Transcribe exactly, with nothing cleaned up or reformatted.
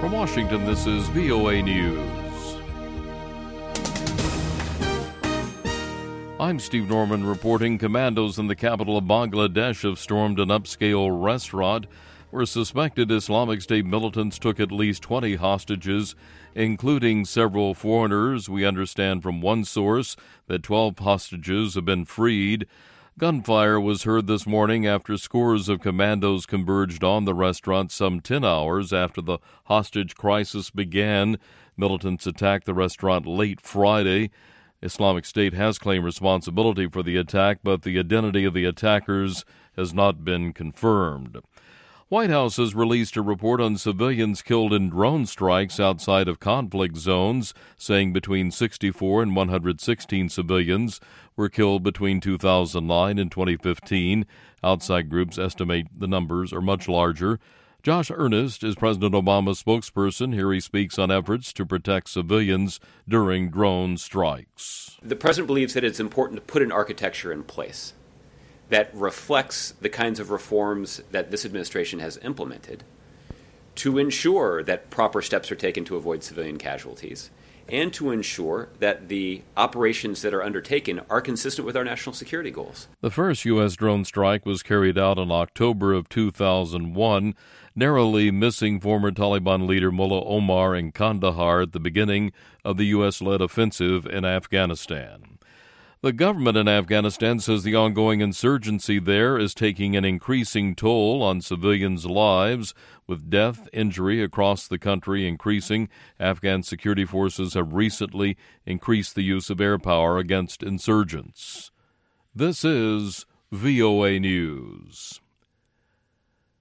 From Washington, this is V O A News. I'm Steve Norman reporting commandos in the capital of Bangladesh have stormed an upscale restaurant where suspected Islamic State militants took at least twenty hostages, including several foreigners. We understand from one source that twelve hostages have been freed. Gunfire was heard this morning after scores of commandos converged on the restaurant some ten hours after the hostage crisis began. Militants attacked the restaurant late Friday. Islamic State has claimed responsibility for the attack, but the identity of the attackers has not been confirmed. White House has released a report on civilians killed in drone strikes outside of conflict zones, saying between sixty-four and one hundred sixteen civilians were killed between two thousand nine and twenty fifteen. Outside groups estimate the numbers are much larger. Josh Earnest is President Obama's spokesperson. Here he speaks on efforts to protect civilians during drone strikes. The president believes that it's important to put an architecture in place that reflects the kinds of reforms that this administration has implemented to ensure that proper steps are taken to avoid civilian casualties and to ensure that the operations that are undertaken are consistent with our national security goals. The first U S drone strike was carried out in October of two thousand one, narrowly missing former Taliban leader Mullah Omar in Kandahar at the beginning of the U S-led offensive in Afghanistan. The government in Afghanistan says the ongoing insurgency there is taking an increasing toll on civilians' lives, with death, injury across the country increasing. Afghan security forces have recently increased the use of air power against insurgents. This is V O A News.